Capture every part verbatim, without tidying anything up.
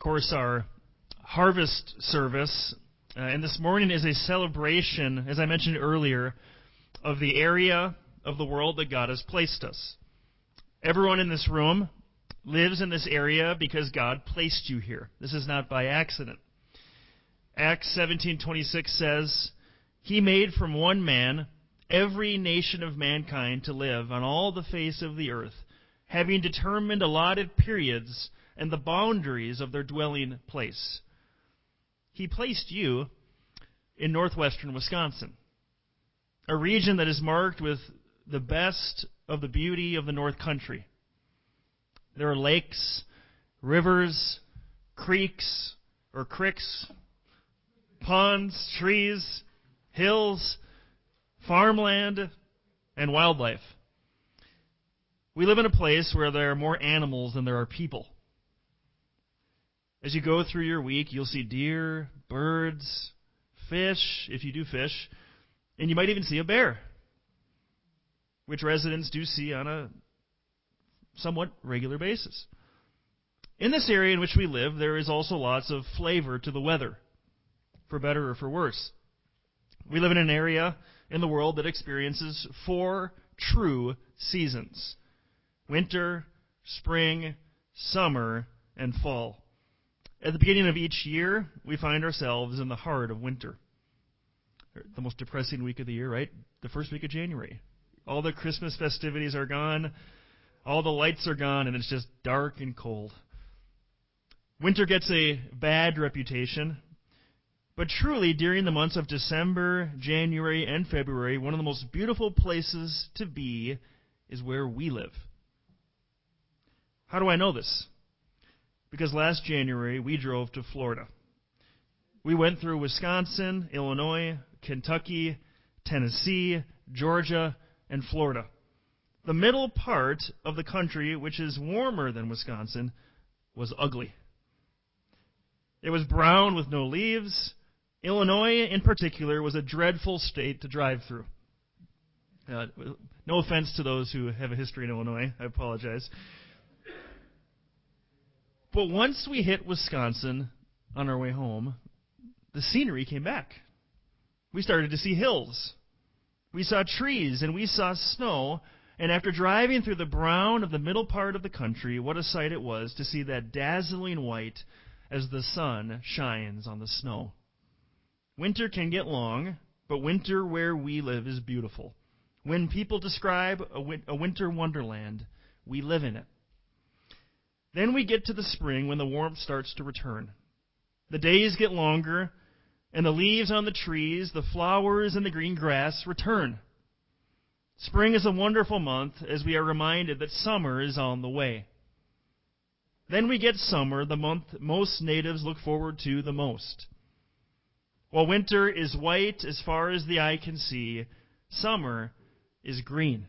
course, our harvest service. Uh, and this morning is a celebration, as I mentioned earlier, of the area of the world that God has placed us. Everyone in this room lives in this area because God placed you here. This is not by accident. Acts seventeen twenty-six says, "He made from one man every nation of mankind to live on all the face of the earth, having determined allotted periods and the boundaries of their dwelling place." He placed you in northwestern Wisconsin, a region that is marked with the best of the beauty of the North Country. There are lakes, rivers, creeks, or cricks, ponds, trees, hills, farmland, and wildlife. We live in a place where there are more animals than there are people. As you go through your week, you'll see deer, birds, fish, if you do fish, and you might even see a bear, which residents do see on a somewhat regular basis. In this area in which we live, there is also lots of flavor to the weather, for better or for worse. We live in an area in the world that experiences four true seasons: winter, spring, summer, and fall. At the beginning of each year, we find ourselves in the heart of winter. The most depressing week of the year, right? The first week of January. All the Christmas festivities are gone, all the lights are gone, and it's just dark and cold. Winter gets a bad reputation, but truly, during the months of December, January, and February, one of the most beautiful places to be is where we live. How do I know this? Because last January, we drove to Florida. We went through Wisconsin, Illinois, Kentucky, Tennessee, Georgia, and Florida. The middle part of the country, which is warmer than Wisconsin, was ugly. It was brown with no leaves. Illinois, in particular, was a dreadful state to drive through. Uh, no offense to those who have a history in Illinois. I apologize. But once we hit Wisconsin on our way home, the scenery came back. We started to see hills. We saw trees and we saw snow. And after driving through the brown of the middle part of the country, what a sight it was to see that dazzling white as the sun shines on the snow. Winter can get long, but winter where we live is beautiful. When people describe a, win- a winter wonderland, we live in it. Then we get to the spring when the warmth starts to return. The days get longer, and the leaves on the trees, the flowers, and the green grass return. Spring is a wonderful month as we are reminded that summer is on the way. Then we get summer, the month most natives look forward to the most. While winter is white as far as the eye can see, summer is green.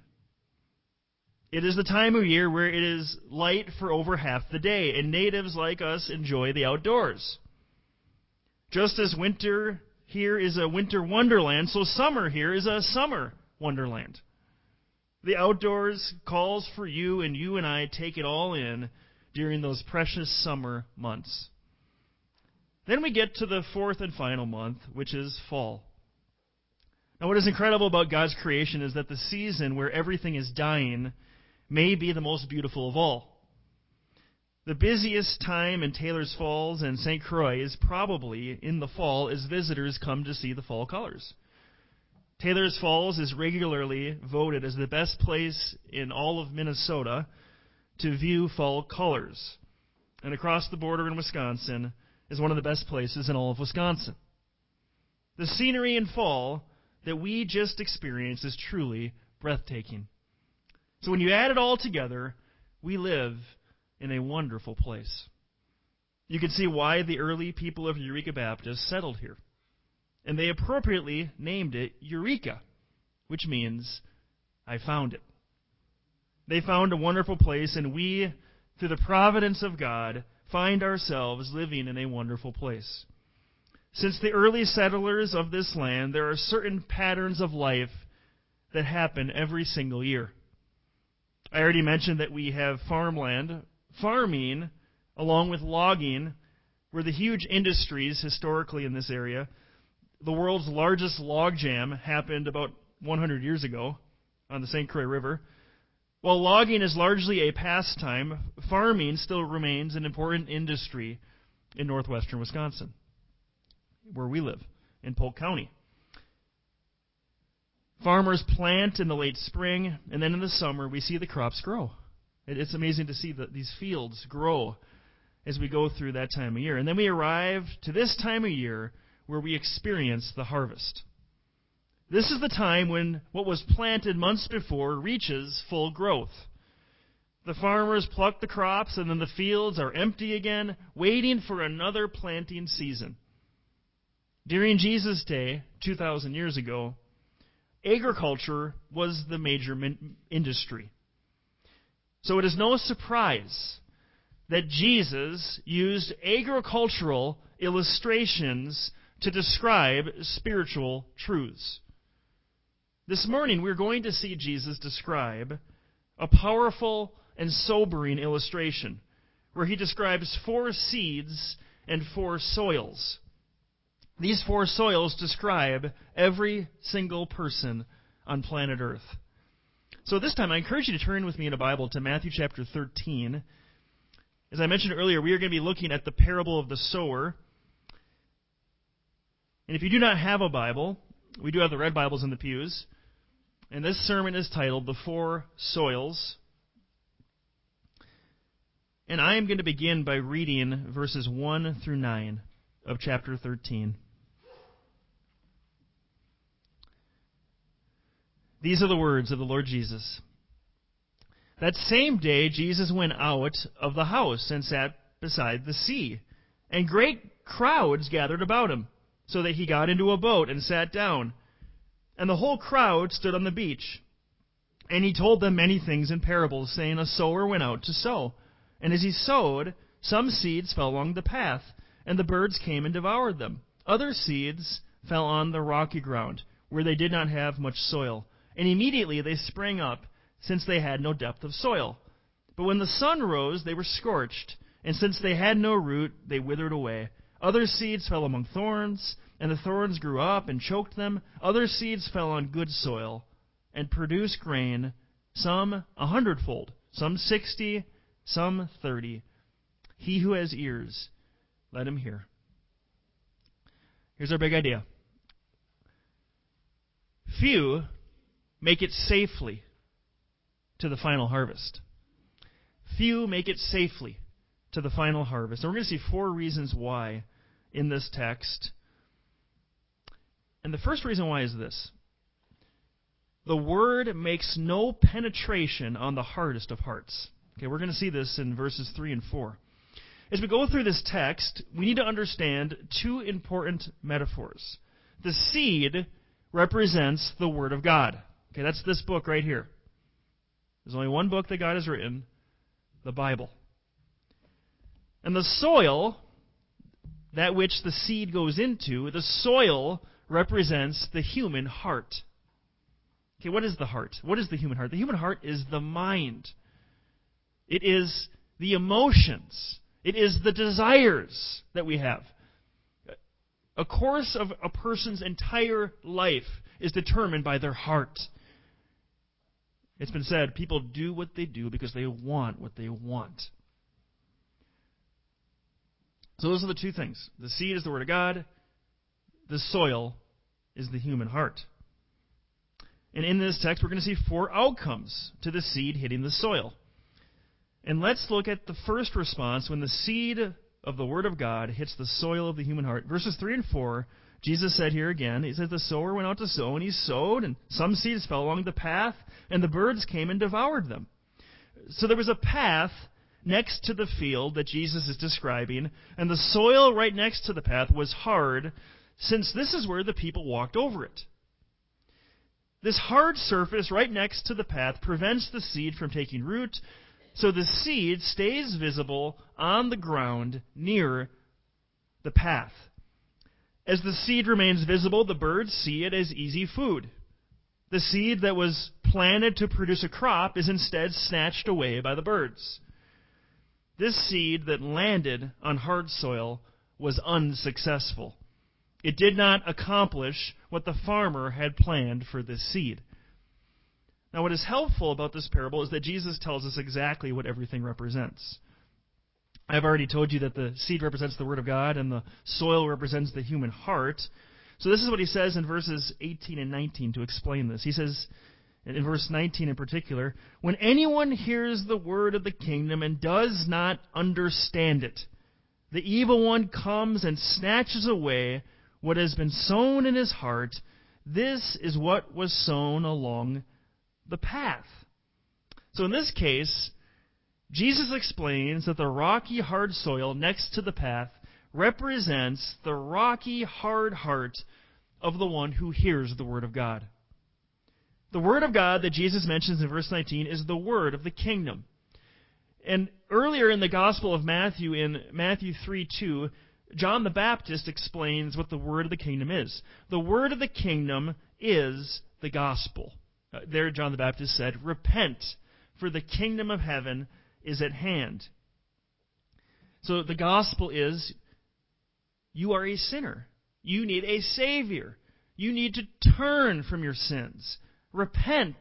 It is the time of year where it is light for over half the day, and natives like us enjoy the outdoors. Just as winter here is a winter wonderland, so summer here is a summer wonderland. The outdoors calls for you, and you and I take it all in during those precious summer months. Then we get to the fourth and final month, which is fall. Now, what is incredible about God's creation is that the season where everything is dying may be the most beautiful of all. The busiest time in Taylor's Falls and Saint Croix is probably in the fall as visitors come to see the fall colors. Taylor's Falls is regularly voted as the best place in all of Minnesota to view fall colors. And across the border in Wisconsin is one of the best places in all of Wisconsin. The scenery in fall that we just experienced is truly breathtaking. So when you add it all together, we live in a wonderful place. You can see why the early people of Eureka Baptist settled here. And they appropriately named it Eureka, which means, I found it. They found a wonderful place, and we, through the providence of God, find ourselves living in a wonderful place. Since the early settlers of this land, there are certain patterns of life that happen every single year. I already mentioned that we have farmland. Farming, along with logging, were the huge industries historically in this area. The world's largest log jam happened about one hundred years ago on the Saint Croix River. While logging is largely a pastime, farming still remains an important industry in northwestern Wisconsin, where we live, in Polk County. Farmers plant in the late spring, and then in the summer we see the crops grow. It's amazing to see the, these fields grow as we go through that time of year. And then we arrive to this time of year where we experience the harvest. This is the time when what was planted months before reaches full growth. The farmers pluck the crops, and then the fields are empty again, waiting for another planting season. During Jesus' day, two thousand years ago, agriculture was the major min- industry. So it is no surprise that Jesus used agricultural illustrations to describe spiritual truths. This morning, we're going to see Jesus describe a powerful and sobering illustration where he describes four seeds and four soils. These four soils describe every single person on planet Earth. So this time, I encourage you to turn with me in a Bible to Matthew chapter thirteen. As I mentioned earlier, we are going to be looking at the parable of the sower. And if you do not have a Bible, we do have the red Bibles in the pews. And this sermon is titled, The Four Soils. And I am going to begin by reading verses one through nine of chapter thirteen. These are the words of the Lord Jesus. That same day Jesus went out of the house and sat beside the sea, and great crowds gathered about him, so that he got into a boat and sat down. And the whole crowd stood on the beach. And he told them many things in parables, saying, A sower went out to sow. And as he sowed, some seeds fell along the path, and the birds came and devoured them. Other seeds fell on the rocky ground, where they did not have much soil. And immediately they sprang up, since they had no depth of soil. But when the sun rose, they were scorched, and since they had no root, they withered away. Other seeds fell among thorns, and the thorns grew up and choked them. Other seeds fell on good soil, and produced grain, some a hundredfold, some sixty, some thirty. He who has ears, let him hear. Here's our big idea. Few make it safely to the final harvest. Few make it safely to the final harvest. And we're going to see four reasons why in this text. And the first reason why is this. The word makes no penetration on the hardest of hearts. Okay, we're going to see this in verses three and four. As we go through this text, we need to understand two important metaphors. The seed represents the Word of God. Okay, that's this book right here. There's only one book that God has written, the Bible. And the soil, that which the seed goes into, the soil represents the human heart. Okay, what is the heart? What is the human heart? The human heart is the mind. It is the emotions. It is the desires that we have. A course of a person's entire life is determined by their heart. It's been said, people do what they do because they want what they want. So those are the two things. The seed is the Word of God. The soil is the human heart. And in this text, we're going to see four outcomes to the seed hitting the soil. And let's look at the first response when the seed of the Word of God hits the soil of the human heart. Verses three and four, Jesus said here again, he says, the sower went out to sow, and he sowed, and some seeds fell along the path, and the birds came and devoured them. So there was a path next to the field that Jesus is describing, and the soil right next to the path was hard, since this is where the people walked over it. This hard surface right next to the path prevents the seed from taking root, so the seed stays visible on the ground near the path. As the seed remains visible, the birds see it as easy food. The seed that was planted to produce a crop is instead snatched away by the birds. This seed that landed on hard soil was unsuccessful. It did not accomplish what the farmer had planned for this seed. Now, what is helpful about this parable is that Jesus tells us exactly what everything represents. I've already told you that the seed represents the Word of God and the soil represents the human heart. So this is what he says in verses eighteen and nineteen to explain this. He says, in verse nineteen in particular, "When anyone hears the word of the kingdom and does not understand it, the evil one comes and snatches away what has been sown in his heart. This is what was sown along the path." So in this case, Jesus explains that the rocky, hard soil next to the path represents the rocky, hard heart of the one who hears the Word of God. The Word of God that Jesus mentions in verse nineteen is the Word of the kingdom. And earlier in the Gospel of Matthew, in Matthew three two, John the Baptist explains what the Word of the kingdom is. The Word of the kingdom is the gospel. Uh, there John the Baptist said, "Repent, for the kingdom of heaven is at hand." So the gospel is, you are a sinner. You need a Savior. You need to turn from your sins. Repent.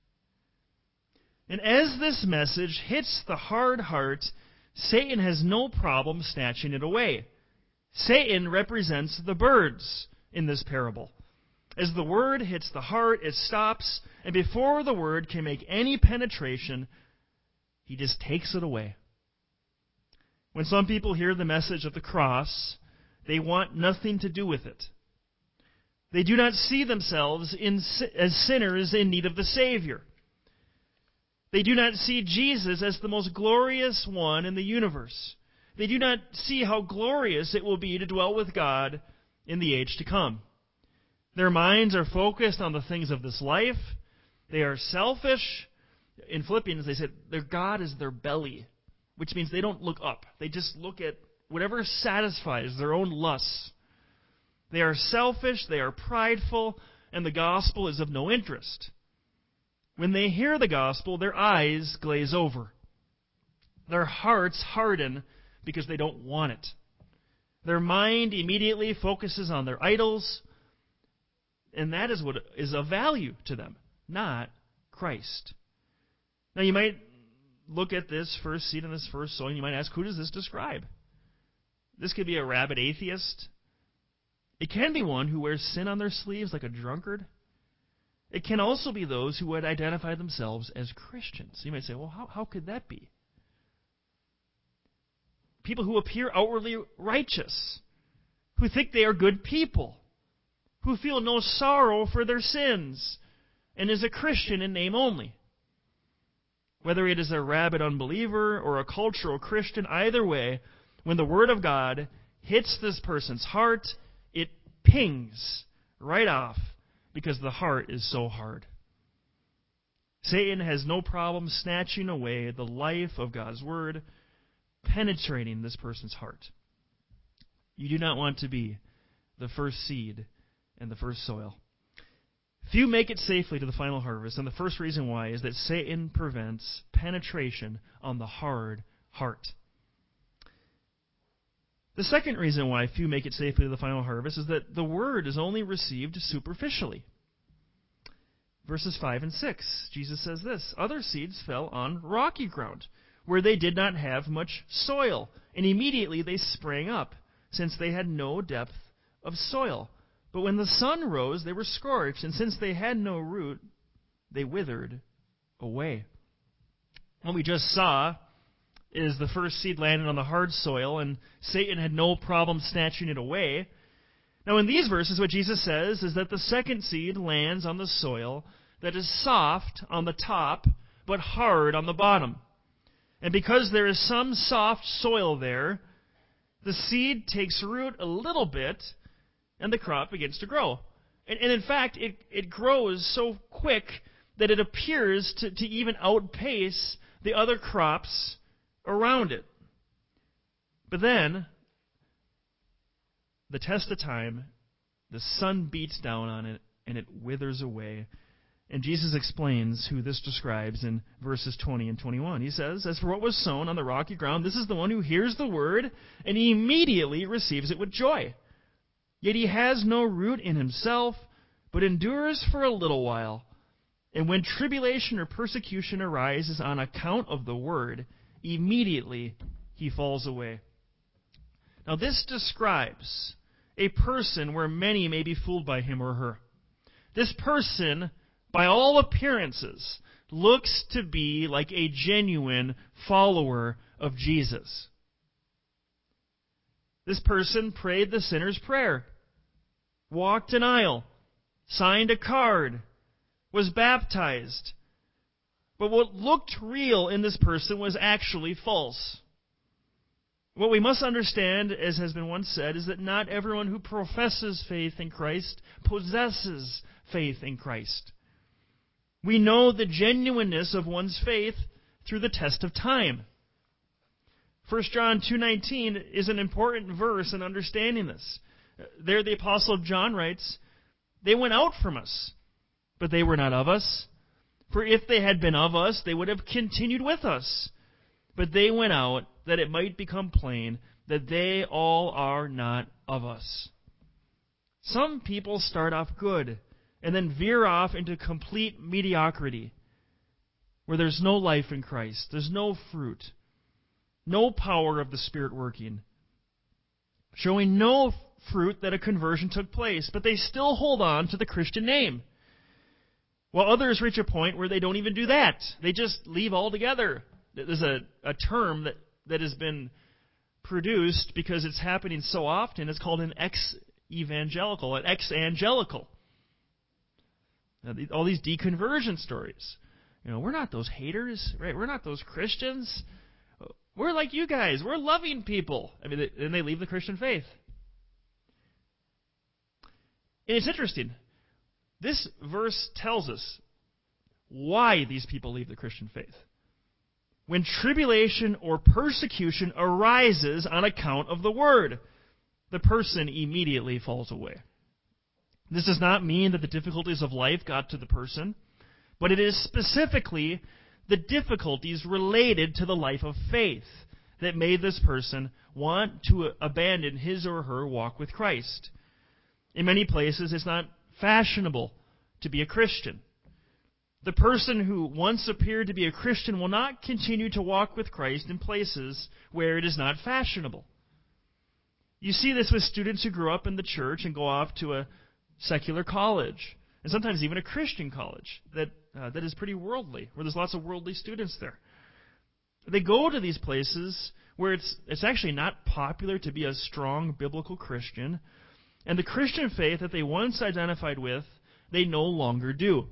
And as this message hits the hard heart, Satan has no problem snatching it away. Satan represents the birds in this parable. As the word hits the heart, it stops, and before the word can make any penetration, he just takes it away. When some people hear the message of the cross, they want nothing to do with it. They do not see themselves in, as sinners in need of the Savior. They do not see Jesus as the most glorious one in the universe. They do not see how glorious it will be to dwell with God in the age to come. Their minds are focused on the things of this life. They are selfish. In Philippians, they said their God is their belly, which means they don't look up. They just look at whatever satisfies their own lusts. They are selfish, they are prideful, and the gospel is of no interest. When they hear the gospel, their eyes glaze over. Their hearts harden because they don't want it. Their mind immediately focuses on their idols, and that is what is of value to them, not Christ. Now you might look at this first seed in this first soil, and you might ask, who does this describe? This could be a rabid atheist. It can be one who wears sin on their sleeves like a drunkard. It can also be those who would identify themselves as Christians. You might say, well, how, how could that be? People who appear outwardly righteous, who think they are good people, who feel no sorrow for their sins, and is a Christian in name only. Whether it is a rabid unbeliever or a cultural Christian, either way, when the Word of God hits this person's heart, it pings right off because the heart is so hard. Satan has no problem snatching away the life of God's Word, penetrating this person's heart. You do not want to be the first seed and the first soil. Few make it safely to the final harvest, and the first reason why is that Satan prevents penetration on the hard heart. The second reason why few make it safely to the final harvest is that the word is only received superficially. Verses five and six, Jesus says this, "Other seeds fell on rocky ground, where they did not have much soil, and immediately they sprang up, since they had no depth of soil. But when the sun rose, they were scorched, and since they had no root, they withered away." What we just saw is the first seed landed on the hard soil, and Satan had no problem snatching it away. Now in these verses, what Jesus says is that the second seed lands on the soil that is soft on the top, but hard on the bottom. And because there is some soft soil there, the seed takes root a little bit, and the crop begins to grow. And, and in fact, it, it grows so quick that it appears to, to even outpace the other crops around it. But then, the test of time, the sun beats down on it, and it withers away. And Jesus explains who this describes in verses twenty and twenty-one. He says, "As for what was sown on the rocky ground, this is the one who hears the word and immediately receives it with joy. Yet he has no root in himself, but endures for a little while. And when tribulation or persecution arises on account of the word, immediately he falls away." Now this describes a person where many may be fooled by him or her. This person, by all appearances, looks to be like a genuine follower of Jesus. This person prayed the sinner's prayer, walked an aisle, signed a card, was baptized. But what looked real in this person was actually false. What we must understand, as has been once said, is that not everyone who professes faith in Christ possesses faith in Christ. We know the genuineness of one's faith through the test of time. First John two nineteen is an important verse in understanding this. There the Apostle John writes, "They went out from us, but they were not of us. For if they had been of us, they would have continued with us. But they went out, that it might become plain that they all are not of us." Some people start off good and then veer off into complete mediocrity, where there's no life in Christ, there's no fruit, no power of the Spirit working, showing no fruit that a conversion took place, but they still hold on to the Christian name. While others reach a point where they don't even do that. They just leave altogether. There's a, a term that, that has been produced because it's happening so often. It's called an ex-evangelical, an ex-angelical. Now, the, all these deconversion stories. You know, we're not those haters, right? We're not those Christians. We're like you guys. We're loving people. I mean, they, and they leave the Christian faith. And it's interesting. This verse tells us why these people leave the Christian faith. When tribulation or persecution arises on account of the word, the person immediately falls away. This does not mean that the difficulties of life got to the person, but it is specifically the difficulties related to the life of faith that made this person want to abandon his or her walk with Christ. In many places, it's not fashionable to be a Christian. The person who once appeared to be a Christian will not continue to walk with Christ in places where it is not fashionable. You see this with students who grow up in the church and go off to a secular college, and sometimes even a Christian college that uh, that is pretty worldly, where there's lots of worldly students there. They go to these places where it's it's actually not popular to be a strong biblical Christian, and the Christian faith that they once identified with, they no longer do.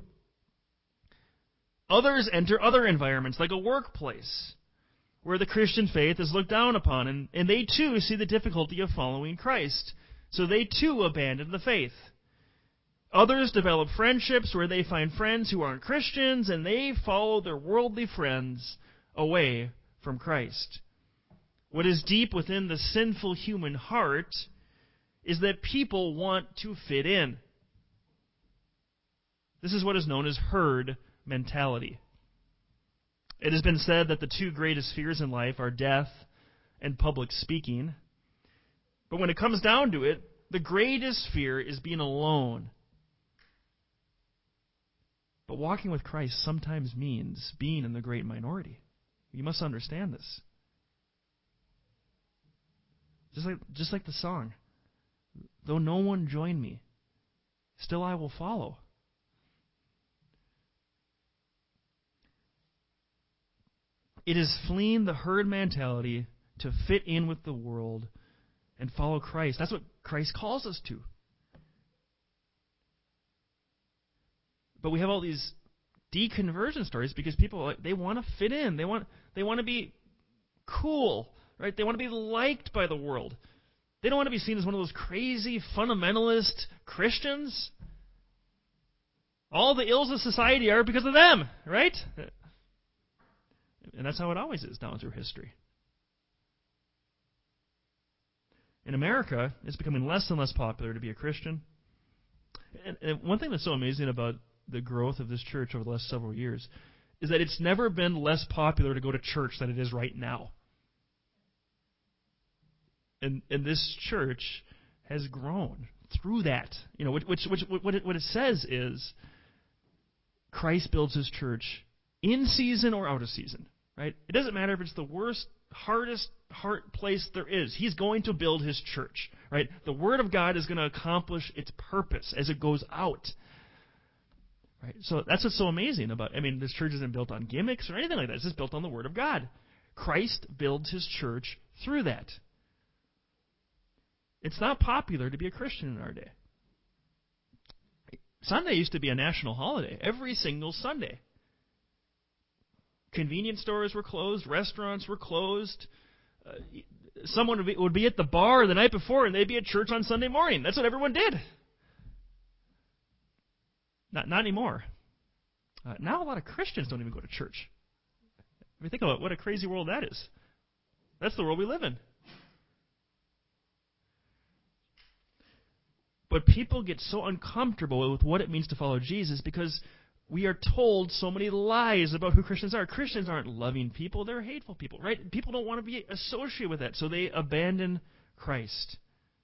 Others enter other environments, like a workplace, where the Christian faith is looked down upon, and, and they too see the difficulty of following Christ. So they too abandon the faith. Others develop friendships where they find friends who aren't Christians, and they follow their worldly friends away from Christ. What is deep within the sinful human heart is that people want to fit in. This is what is known as herd mentality. It has been said that the two greatest fears in life are death and public speaking. But when it comes down to it, the greatest fear is being alone. But walking with Christ sometimes means being in the great minority. You must understand this. Just like, just like the song, "Though no one join me, still I will follow." It is fleeing the herd mentality to fit in with the world and follow Christ. That's what Christ calls us to. But we have all these deconversion stories because people, they want to fit in. They want they want to be cool, right? They want to be liked by the world. They don't want to be seen as one of those crazy fundamentalist Christians. All the ills of society are because of them, right? And that's how it always is down through history. In America, it's becoming less and less popular to be a Christian. And, and one thing that's so amazing about the growth of this church over the last several years is that it's never been less popular to go to church than it is right now. And and this church has grown through that. You know, which which, which what it, what it says is Christ builds his church in season or out of season, right? It doesn't matter if it's the worst, hardest hard place there is. He's going to build his church, right? The Word of God is going to accomplish its purpose as it goes out. Right? So that's what's so amazing about, I mean, this church isn't built on gimmicks or anything like that. It's just built on the Word of God. Christ builds his church through that. It's not popular to be a Christian in our day. Sunday used to be a national holiday, every single Sunday. Convenience stores were closed, restaurants were closed. Uh, someone would be, would be at the bar the night before, and they'd be at church on Sunday morning. That's what everyone did. Not, not anymore. Uh, now a lot of Christians don't even go to church. I mean, think about what a crazy world that is. That's the world we live in. But people get so uncomfortable with what it means to follow Jesus because we are told so many lies about who Christians are. Christians aren't loving people, they're hateful people, right? People don't want to be associated with that, so they abandon Christ.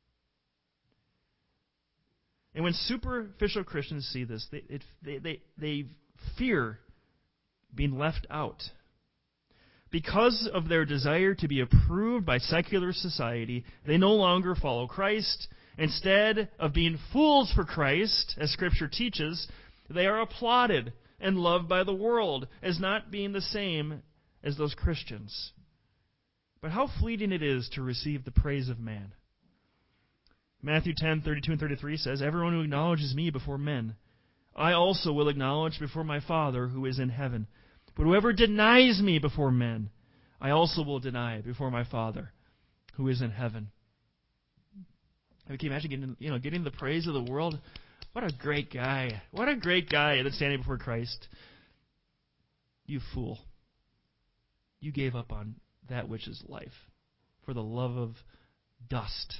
And when superficial Christians see this, they, it, they, they, they fear being left out. Because of their desire to be approved by secular society, they no longer follow Christ. Instead of being fools for Christ, as Scripture teaches, they are applauded and loved by the world as not being the same as those Christians. But how fleeting it is to receive the praise of man. Matthew ten, thirty-two and thirty-three says, "Everyone who acknowledges me before men, I also will acknowledge before my Father who is in heaven. But whoever denies me before men, I also will deny before my Father who is in heaven." I mean, can you imagine getting, you know, getting the praise of the world? What a great guy. What a great guy that's standing before Christ. You fool. You gave up on that which is life for the love of dust.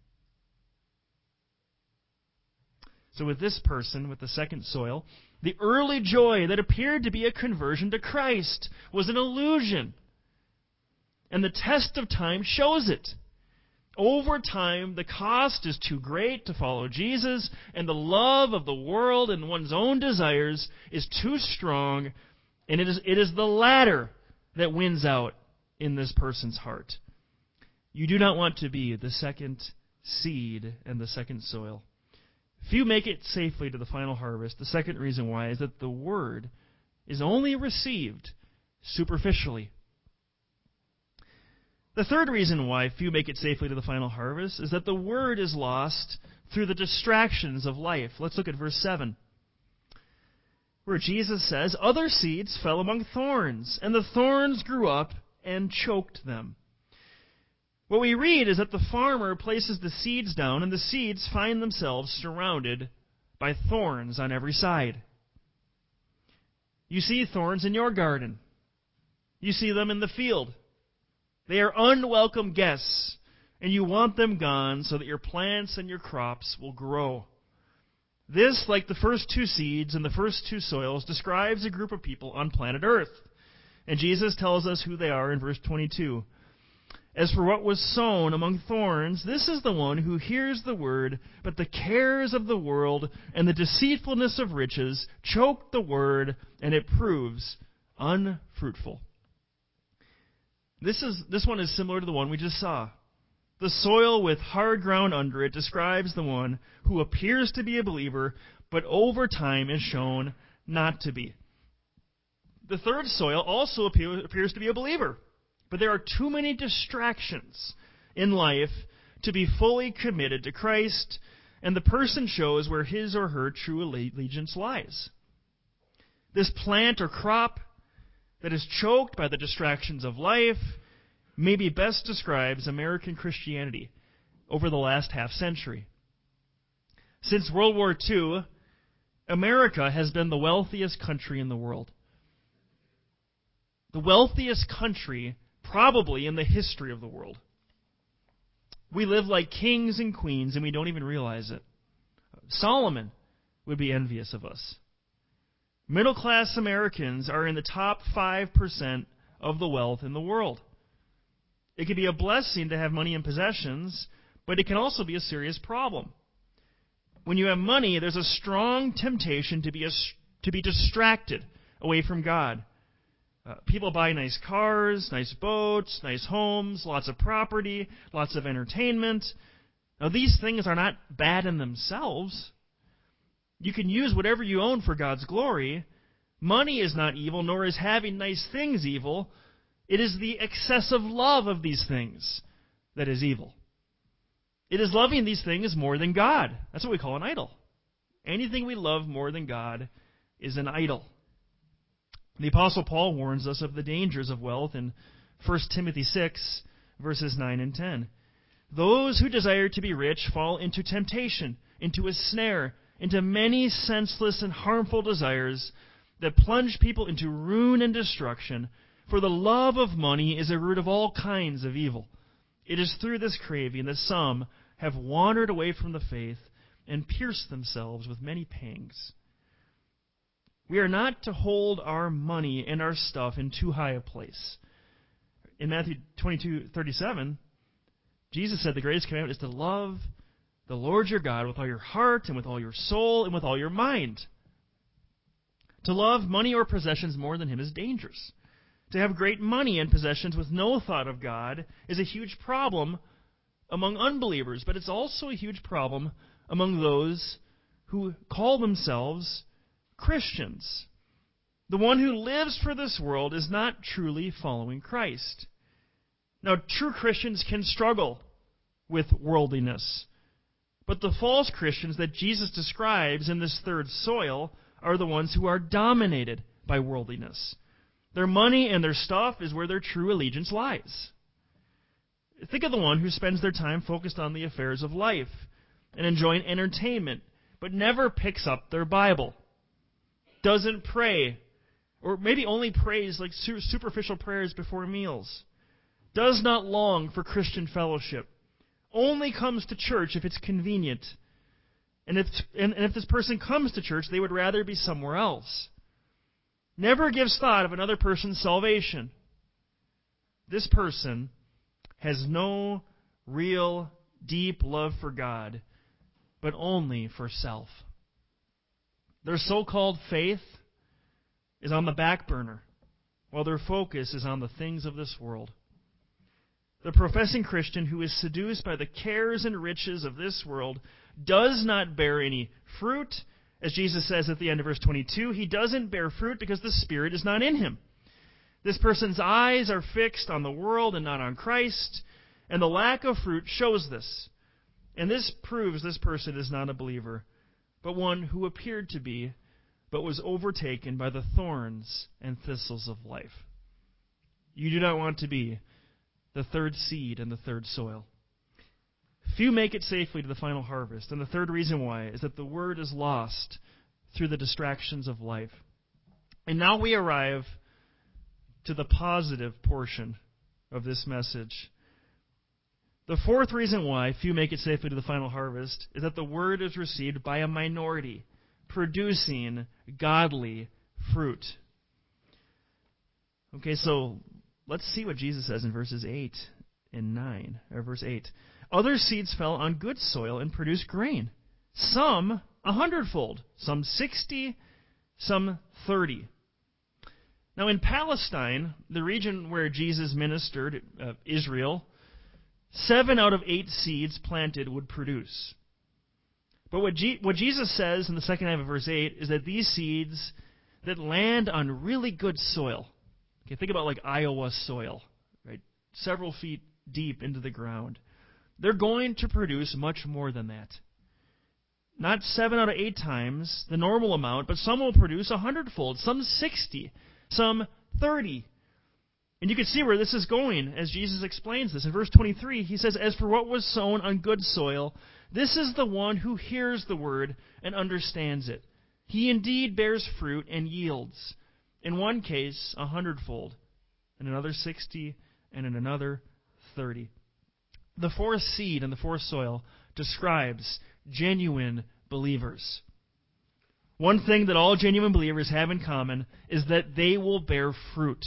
So with this person, with the second soil, the early joy that appeared to be a conversion to Christ was an illusion. And the test of time shows it. Over time, the cost is too great to follow Jesus, and the love of the world and one's own desires is too strong, and it is, it is the latter that wins out in this person's heart. You do not want to be the second seed and the second soil. Few make it safely to the final harvest. The second reason why is that the word is only received superficially. The third reason why few make it safely to the final harvest is that the word is lost through the distractions of life. Let's look at verse seven, where Jesus says, "Other seeds fell among thorns, and the thorns grew up and choked them." What we read is that the farmer places the seeds down, and the seeds find themselves surrounded by thorns on every side. You see thorns in your garden. You see them in the field. They are unwelcome guests, and you want them gone so that your plants and your crops will grow. This, like the first two seeds and the first two soils, describes a group of people on planet Earth. And Jesus tells us who they are in verse twenty-two. "As for what was sown among thorns, this is the one who hears the word, but the cares of the world and the deceitfulness of riches choke the word, and it proves unfruitful." This is this one is similar to the one we just saw. The soil with hard ground under it describes the one who appears to be a believer, but over time is shown not to be. The third soil also appear, appears to be a believer, but there are too many distractions in life to be fully committed to Christ, and the person shows where his or her true allegiance lies. This plant or crop that is choked by the distractions of life maybe best describes American Christianity over the last half century. Since World War Two, America has been the wealthiest country in the world. The wealthiest country probably in the history of the world. We live like kings and queens, and we don't even realize it. Solomon would be envious of us. Middle-class Americans are in the top five percent of the wealth in the world. It can be a blessing to have money and possessions, but it can also be a serious problem. When you have money, there's a strong temptation to be a, to be distracted away from God. Uh, people buy nice cars, nice boats, nice homes, lots of property, lots of entertainment. Now, these things are not bad in themselves. You can use whatever you own for God's glory. Money is not evil, nor is having nice things evil. It is the excessive love of these things that is evil. It is loving these things more than God. That's what we call an idol. Anything we love more than God is an idol. The Apostle Paul warns us of the dangers of wealth in First Timothy six, verses nine and ten. Those who desire to be rich fall into temptation, into a snare, into many senseless and harmful desires that plunge people into ruin and destruction. For the love of money is a root of all kinds of evil. It is through this craving that some have wandered away from the faith and pierced themselves with many pangs. We are not to hold our money and our stuff in too high a place. In Matthew twenty-two thirty-seven, Jesus said the greatest commandment is to love the Lord your God with all your heart and with all your soul and with all your mind. To love money or possessions more than Him is dangerous. To have great money and possessions with no thought of God is a huge problem among unbelievers, but it's also a huge problem among those who call themselves Christians. The one who lives for this world is not truly following Christ. Now, true Christians can struggle with worldliness, but the false Christians that Jesus describes in this third soil are the ones who are dominated by worldliness. Their money and their stuff is where their true allegiance lies. Think of the one who spends their time focused on the affairs of life and enjoying entertainment, but never picks up their Bible, doesn't pray, or maybe only prays like superficial prayers before meals, does not long for Christian fellowship, only comes to church if it's convenient, and if, and, and if this person comes to church, they would rather be somewhere else. Never gives thought of another person's salvation. This person has no real, deep love for God, but only for self. Their so-called faith is on the back burner, while their focus is on the things of this world. The professing Christian who is seduced by the cares and riches of this world does not bear any fruit. As Jesus says at the end of verse twenty-two, he doesn't bear fruit because the Spirit is not in him. This person's eyes are fixed on the world and not on Christ, and the lack of fruit shows this. And this proves this person is not a believer, but one who appeared to be, but was overtaken by the thorns and thistles of life. You do not want to be the third seed in the third soil. Few make it safely to the final harvest, and the third reason why is that the word is lost through the distractions of life. And now we arrive to the positive portion of this message. The fourth reason why few make it safely to the final harvest is that the word is received by a minority, producing godly fruit. Okay, so let's see what Jesus says in verses eight and nine, or verse eight. Other seeds fell on good soil and produced grain. Some a hundredfold, some sixty, some thirty. Now in Palestine, the region where Jesus ministered, uh, Israel, seven out of eight seeds planted would produce. But what, G- what Jesus says in the second half of verse eight is that these seeds that land on really good soil, okay, think about like Iowa soil, right, several feet deep into the ground, they're going to produce much more than that. Not seven out of eight times the normal amount, but some will produce a hundredfold, some sixty, some thirty. And you can see where this is going as Jesus explains this. In verse twenty-three, he says, "As for what was sown on good soil, this is the one who hears the word and understands it. He indeed bears fruit and yields, in one case a hundredfold, in another sixty, and in another thirty." The fourth seed in the fourth soil describes genuine believers. One thing that all genuine believers have in common is that they will bear fruit.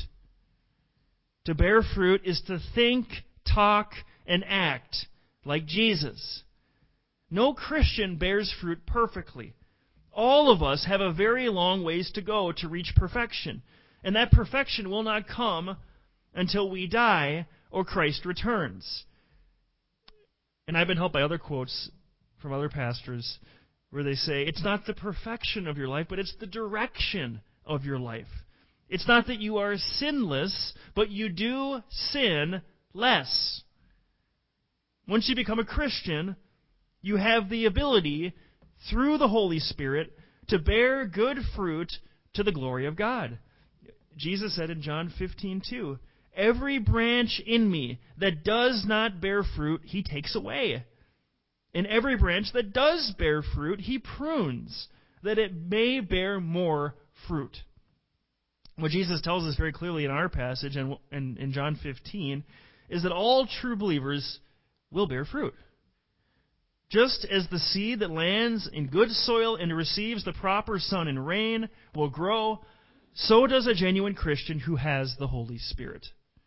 To bear fruit is to think, talk, and act like Jesus. No Christian bears fruit perfectly. All of us have a very long ways to go to reach perfection. And that perfection will not come until we die or Christ returns. And I've been helped by other quotes from other pastors where they say, it's not the perfection of your life, but it's the direction of your life. It's not that you are sinless, but you do sin less. Once you become a Christian, you have the ability, through the Holy Spirit, to bear good fruit to the glory of God. Jesus said in John fifteen two, every branch in me that does not bear fruit, he takes away. And every branch that does bear fruit, he prunes, that it may bear more fruit. What Jesus tells us very clearly in our passage and in, in John fifteen is that all true believers will bear fruit. Just as the seed that lands in good soil and receives the proper sun and rain will grow, so does a genuine Christian who has the Holy Spirit.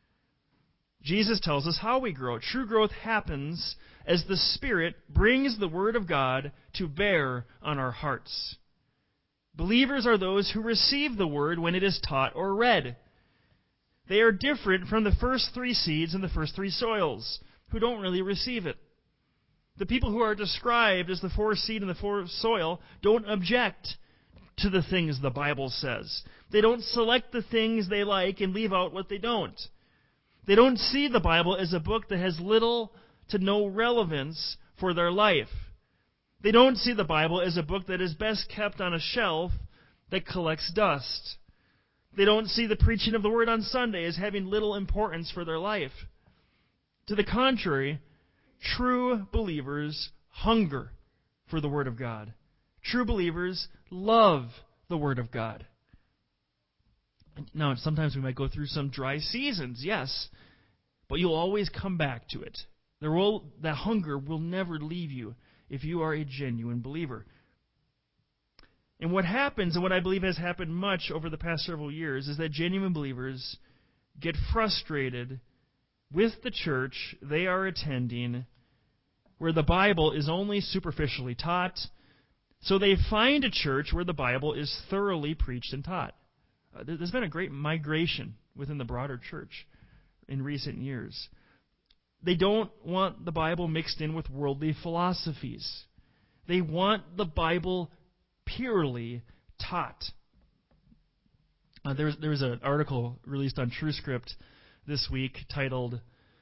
Jesus tells us how we grow. True growth happens as the Spirit brings the Word of God to bear on our hearts. Believers are those who receive the Word when it is taught or read. They are different from the first three seeds in the first three soils, who don't really receive it. The people who are described as the fourth seed in the fourth soil don't object to the things the Bible says. They don't select the things they like and leave out what they don't. They don't see the Bible as a book that has little to no relevance for their life. They don't see the Bible as a book that is best kept on a shelf that collects dust. They don't see the preaching of the Word on Sunday as having little importance for their life. To the contrary, true believers hunger for the Word of God. True believers love the Word of God. Now, sometimes we might go through some dry seasons, yes, but you'll always come back to it. There will, that hunger will never leave you if you are a genuine believer. And what happens, and what I believe has happened much over the past several years, is that genuine believers get frustrated with the church they are attending where the Bible is only superficially taught, so they find a church where the Bible is thoroughly preached and taught. Uh, there's been a great migration within the broader church in recent years. They don't want the Bible mixed in with worldly philosophies. They want the Bible purely taught. Uh, there's there was an article released on TrueScript this week titled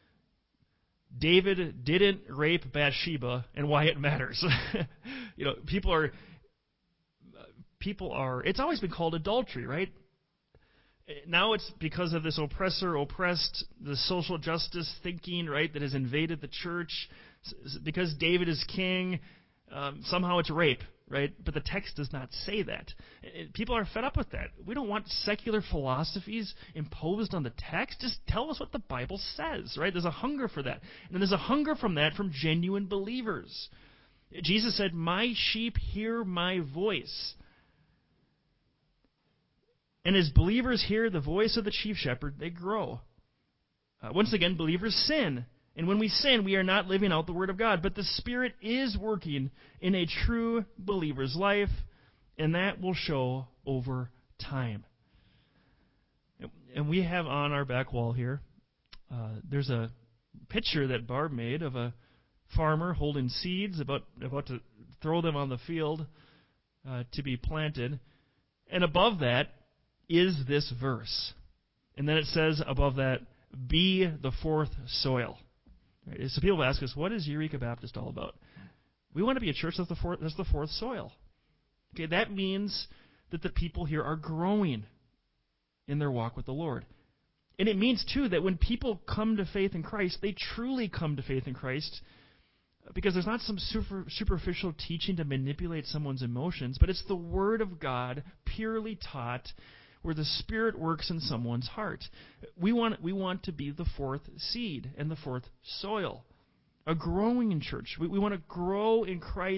"David Didn't Rape Bathsheba and Why It Matters." you know, people are people are. It's always been called adultery, right? Now it's because of this oppressor, oppressed, the social justice thinking, right, that has invaded the church. Because David is king, um, somehow it's rape, right? But the text does not say that. People are fed up with that. We don't want secular philosophies imposed on the text. Just tell us what the Bible says, right? There's a hunger for that. And there's a hunger from that from genuine believers. Jesus said, "My sheep hear my voice." And as believers hear the voice of the chief shepherd, they grow. Uh, once again, believers sin. And when we sin, we are not living out the Word of God. But the Spirit is working in a true believer's life, and that will show over time. And we have on our back wall here, uh, there's a picture that Barb made of a farmer holding seeds, about, about to throw them on the field uh, to be planted. And above that is this verse. And then it says above that, "Be the fourth soil." Right? So people ask us, what is Eureka Baptist all about? We want to be a church that's the fourth, that's the fourth soil. Okay, that means that the people here are growing in their walk with the Lord. And it means, too, that when people come to faith in Christ, they truly come to faith in Christ because there's not some super, superficial teaching to manipulate someone's emotions, but it's the Word of God purely taught where the Spirit works in someone's heart. We want we want to be the fourth seed and the fourth soil, a growing church. We, we want to grow in Christ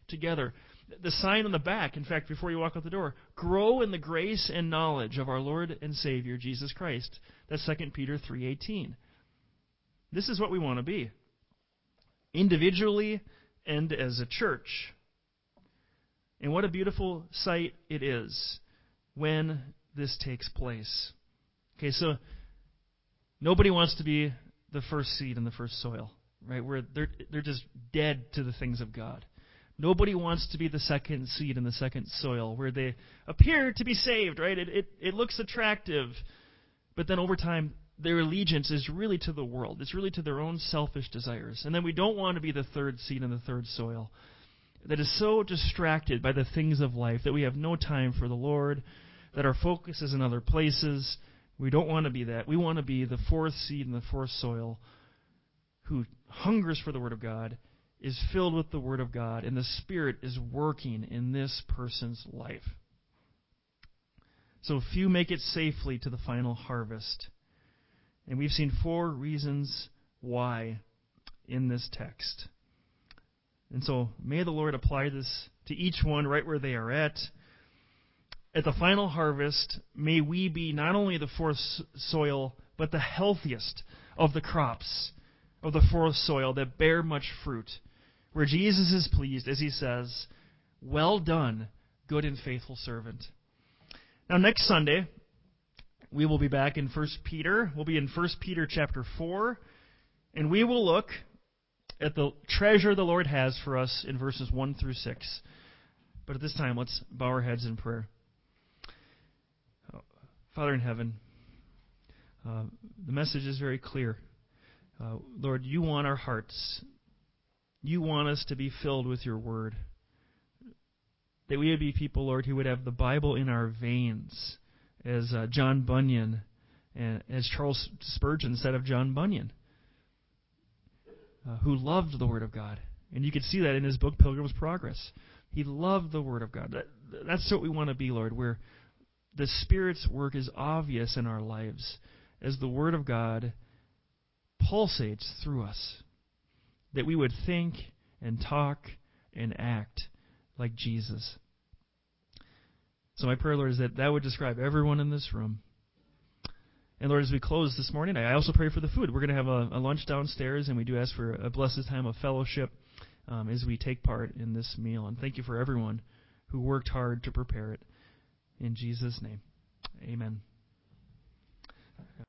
together. The sign on the back, in fact, before you walk out the door, grow in the grace and knowledge of our Lord and Savior, Jesus Christ. That's Second Peter three eighteen. This is what we want to be, individually and as a church. And what a beautiful sight it is when this takes place. Okay, so nobody wants to be the first seed in the first soil, right? Where they're they're just dead to the things of God. Nobody wants to be the second seed in the second soil, where they appear to be saved, right? It it, it looks attractive, but then over time, their allegiance is really to the world. It's really to their own selfish desires. And then we don't want to be the third seed in the third soil that is so distracted by the things of life that we have no time for the Lord, that our focus is in other places. We don't want to be that. We want to be the fourth seed in the fourth soil who hungers for the Word of God, is filled with the Word of God, and the Spirit is working in this person's life. So few make it safely to the final harvest. And we've seen four reasons why in this text. And so may the Lord apply this to each one right where they are at. At the final harvest, may we be not only the fourth soil, but the healthiest of the crops of the fourth soil that bear much fruit, where Jesus is pleased, as he says, "Well done, good and faithful servant." Now, next Sunday, we will be back in First Peter. We'll be in First Peter chapter four, and we will look at the treasure the Lord has for us in verses one through six. But at this time, let's bow our heads in prayer. Father in heaven, uh, the message is very clear. Uh, Lord, you want our hearts. You want us to be filled with your word. That we would be people, Lord, who would have the Bible in our veins, as uh, John Bunyan, and as Charles Spurgeon said of John Bunyan, uh, who loved the Word of God. And you can see that in his book, Pilgrim's Progress. He loved the Word of God. That, that's what we want to be, Lord, where the Spirit's work is obvious in our lives as the Word of God pulsates through us. That we would think and talk and act like Jesus. So my prayer, Lord, is that that would describe everyone in this room. And Lord, as we close this morning, I also pray for the food. We're going to have a, a lunch downstairs, and we do ask for a blessed time of fellowship um, as we take part in this meal. And thank you for everyone who worked hard to prepare it. In Jesus' name, amen.